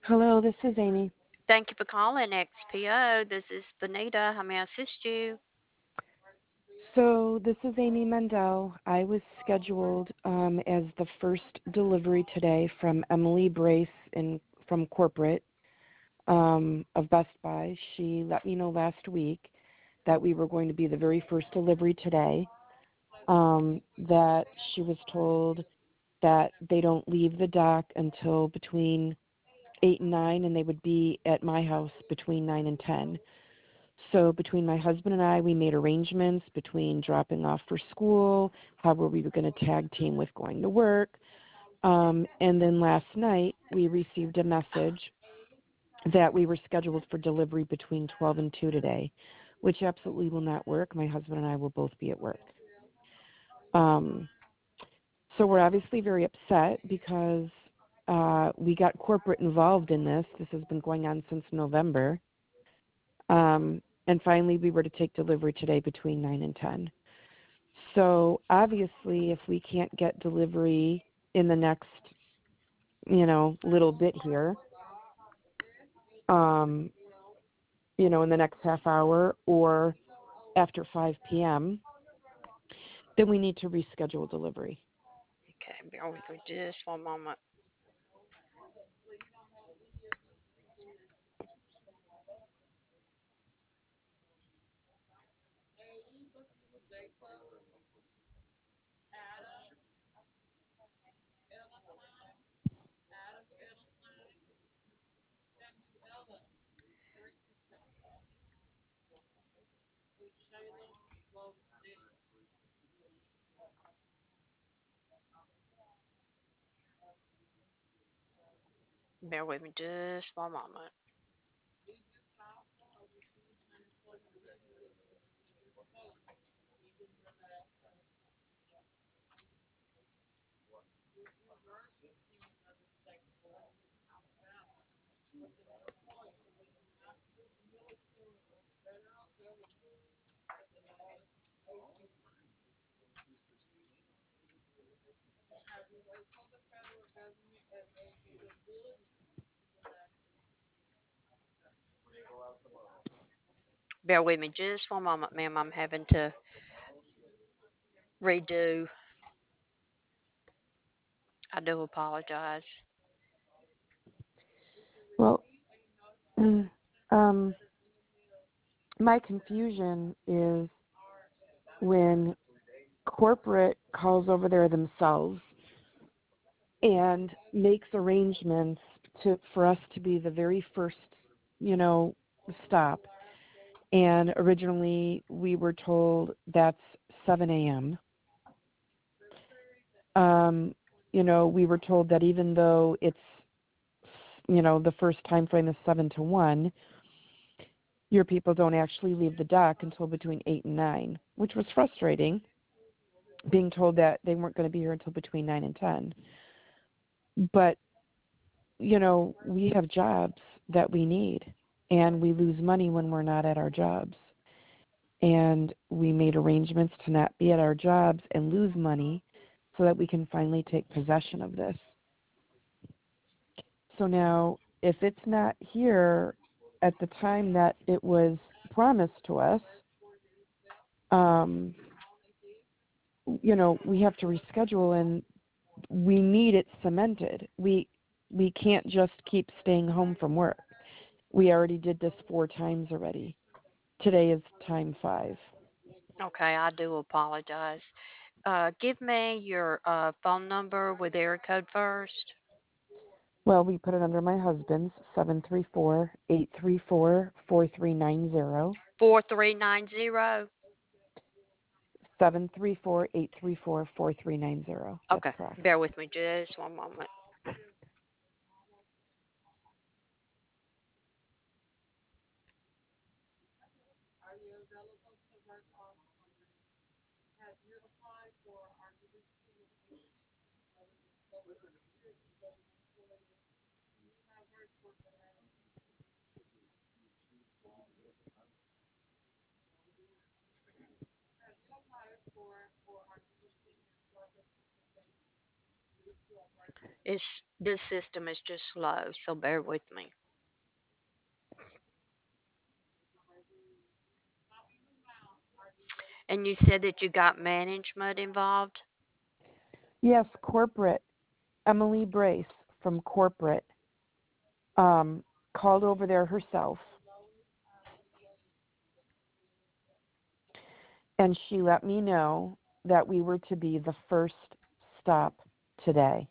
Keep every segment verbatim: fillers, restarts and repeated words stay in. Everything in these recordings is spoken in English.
Hello, this is Amy. Thank you for calling X P O. This is Benita. How may I assist you? So, this is Amy Mendel. I was scheduled um, as the first delivery today from Emily Brace in from corporate um, of Best Buy. She let me know last week that we were going to be the very first delivery today. Um, that she was told that they don't leave the dock until between eight and nine, and they would be at my house between nine and ten. So between my husband and I, we made arrangements between dropping off for school, how were we going to tag team with going to work. Um, and then last night, we received a message that we were scheduled for delivery between twelve and two today, which absolutely will not work. My husband and I will both be at work. Um, so we're obviously very upset because uh, we got corporate involved in this. This has been going on since November. Um, and finally, we were to take delivery today between nine and ten. So obviously, if we can't get delivery in the next, you know, little bit here, um, you know, in the next half hour or after five p.m., then we need to reschedule delivery. Okay, bear with me just one moment. Bear with me just one moment. Bear with me just one moment, ma'am. I'm having to redo. I do apologize. Well, um, my confusion is when corporate calls over there themselves and makes arrangements to for us to be the very first, you know, stop. And originally we were told that's seven a.m. Um, you know, we were told that even though it's, you know, the first time frame is seven to one, your people don't actually leave the dock until between eight and nine, which was frustrating, being told that they weren't going to be here until between nine and ten. But you know, we have jobs that we need, and we lose money when we're not at our jobs. And we made arrangements to not be at our jobs and lose money so that we can finally take possession of this. So now, if it's not here at the time that it was promised to us, um, you know, we have to reschedule, and we need it cemented. We we can't just keep staying home from work. We already did this four times already. Today is time five. Okay, I do apologize. Uh, give me your uh, phone number with area code first. Well, we put it under my husband's seven three four eight three four four three nine zero. four three nine zero. Seven three four eight three four four three nine zero. That's Okay, correct. bear with me just one moment. It's this system is just slow, so bear with me. And you said that you got management involved? Yes, corporate. Emily Brace from corporate um, called over there herself, and she let me know that we were to be the first stop today.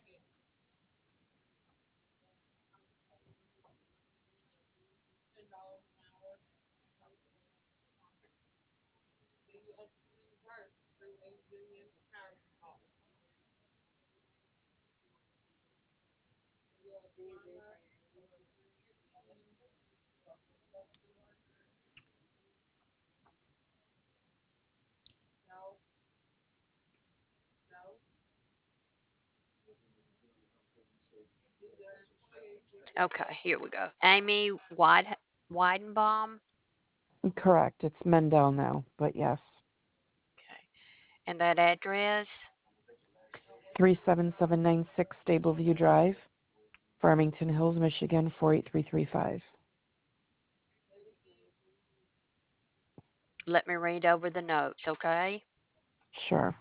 Okay, here we go. Amy Wide Weidenbaum. Correct. It's Mendel now, but yes. Okay. And that address? three seven seven nine six Stableview Drive, Farmington Hills, Michigan, four eight three three five. Let me read over the notes, okay? Sure.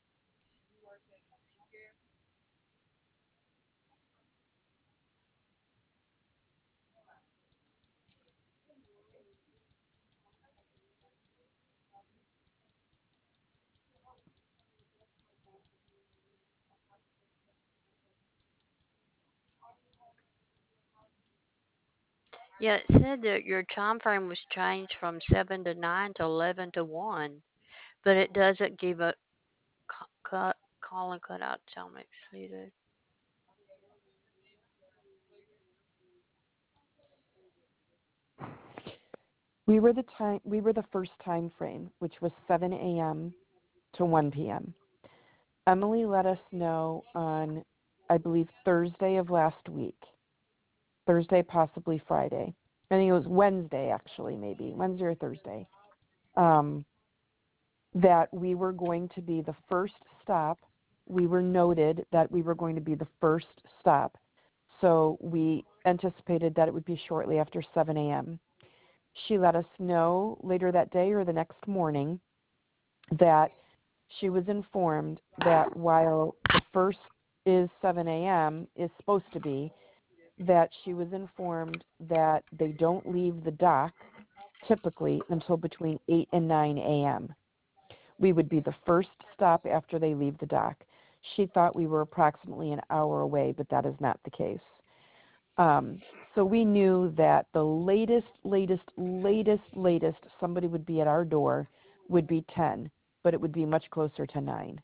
Yeah, it said that your time frame was changed from seven to nine to eleven to one, but it doesn't give a cu- cut call and cut out time exceeded. We were the time we were the first time frame, which was seven a m to one p m. Emily let us know on, I believe, Thursday of last week. Thursday, possibly Friday. I think it was Wednesday, actually, maybe Wednesday or Thursday. Um, that we were going to be the first stop. We were noted that we were going to be the first stop. So we anticipated that it would be shortly after seven a m. She let us know later that day or the next morning that she was informed that while the first is seven a m, is supposed to be, that she was informed that they don't leave the dock typically until between eight and nine a m. We would be the first stop after they leave the dock. She thought we were approximately an hour away, but that is not the case. Um, so we knew that the latest, latest, latest, latest somebody would be at our door would be ten, but it would be much closer to nine.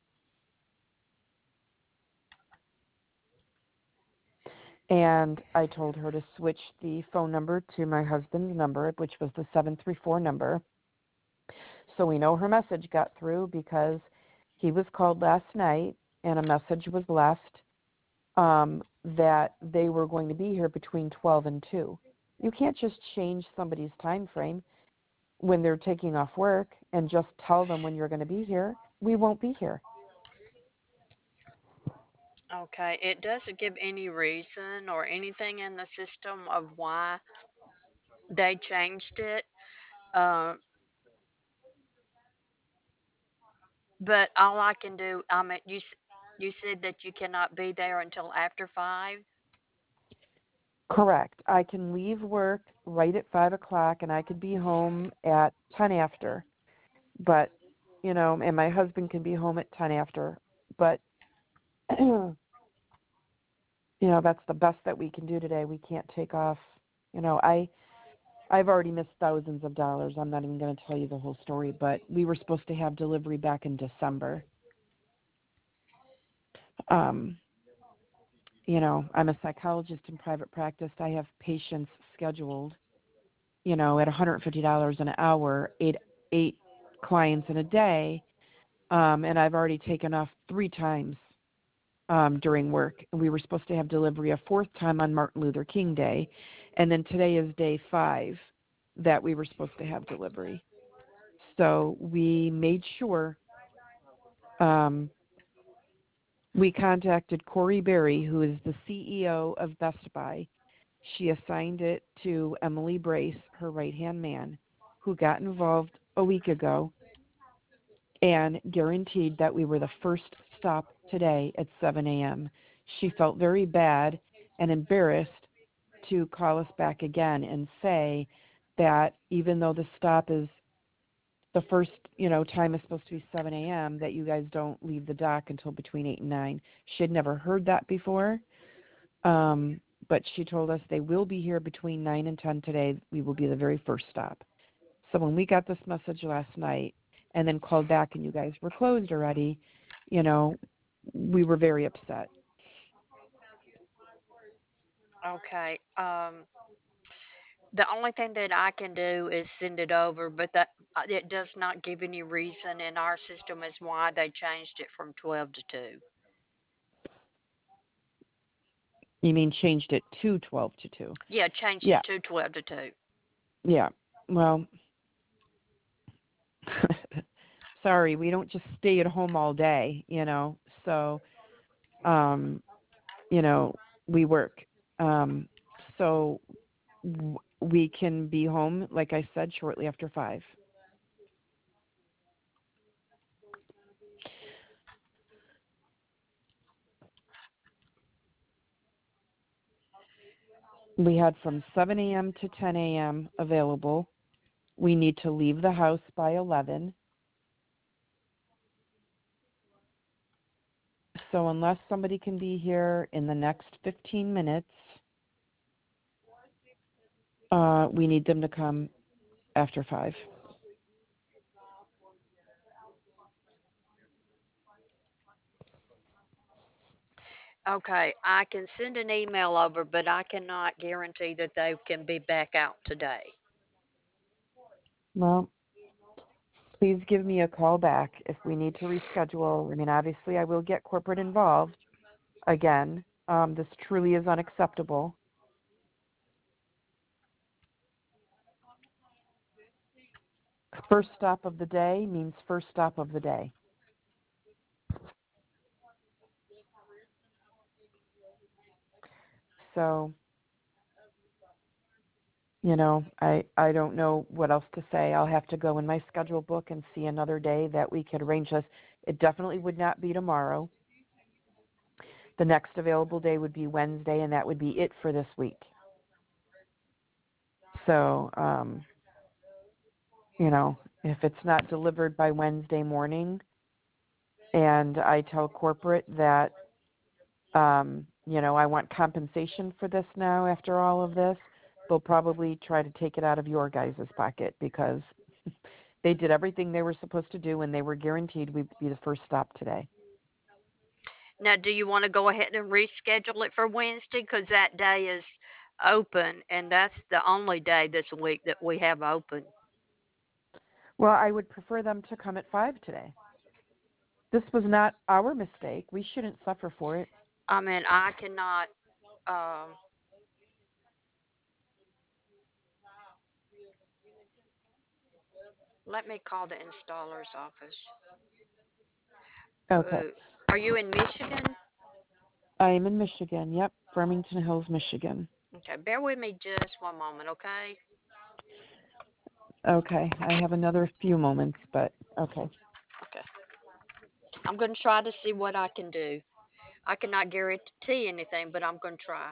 And I told her to switch the phone number to my husband's number, which was the seven three four number. So we know her message got through because he was called last night and a message was left um, that they were going to be here between twelve and two. You can't just change somebody's time frame when they're taking off work and just tell them when you're going to be here. We won't be here. Okay, it doesn't give any reason or anything in the system of why they changed it. Uh, but all I can do, I mean, you s- you said that you cannot be there until after five. Correct. I can leave work right at five o'clock and I could be home at ten after. But, you know, and my husband can be home at ten after. But, you know, that's the best that we can do today. We can't take off. You know, I I've already missed thousands of dollars. I'm not even going to tell you the whole story, but we were supposed to have delivery back in December. Um, you know, I'm a psychologist in private practice. I have patients scheduled, you know, at one hundred fifty dollars an hour, eight eight clients in a day, um, and I've already taken off three times um, during work. And we were supposed to have delivery a fourth time on Martin Luther King Day, and then today is day five that we were supposed to have delivery. So we made sure um, We contacted Corey Berry, who is the C E O of Best Buy. She assigned it to Emily Brace, her right hand man, who got involved a week ago and guaranteed that we were the first stop today at seven a.m. She felt very bad and embarrassed to call us back again and say that even though the stop is the first, you know, time is supposed to be seven a.m., that you guys don't leave the dock until between eight and nine. She had never heard that before, um, but she told us they will be here between nine and ten today. We will be the very first stop. So when we got this message last night and then called back and you guys were closed already, you know, we were very upset. Okay. Um, the only thing that I can do is send it over, but that uh, it does not give any reason in our system as why they changed it from twelve to two. You mean changed it to twelve to two? Yeah, changed Yeah, it to twelve to two. yeah. Well, sorry, we don't just stay at home all day, you know. So, um, you know, we work. Um, so w- we can be home, like I said, shortly after five. We had from seven a.m. to ten a.m. available. We need to leave the house by eleven. So unless somebody can be here in the next fifteen minutes, uh, we need them to come after five. Okay, I can send an email over, but I cannot guarantee that they can be back out today. Well, please give me a call back if we need to reschedule. I mean, obviously, I will get corporate involved again. Um, this truly is unacceptable. First stop of the day means first stop of the day. So, you know, I, I don't know what else to say. I'll have to go in my schedule book and see another day that we could arrange this. It definitely would not be tomorrow. The next available day would be Wednesday, and that would be it for this week. So, um, you know, if it's not delivered by Wednesday morning, and I tell corporate that, um, you know, I want compensation for this now after all of this, they'll probably try to take it out of your guys' pocket because they did everything they were supposed to do and they were guaranteed we'd be the first stop today. Now, do you want to go ahead and reschedule it for Wednesday? Because that day is open, and that's the only day this week that we have open. Well, I would prefer them to come at five today. This was not our mistake. We shouldn't suffer for it. I mean, I cannot. Um, let me call the installer's office. Okay. Uh, are you in Michigan? I am in Michigan. Yep, Farmington Hills, Michigan. Okay, bear with me just one moment, okay? Okay, I have another few moments, but okay. Okay. I'm going to try to see what I can do. I cannot guarantee anything, but I'm going to try.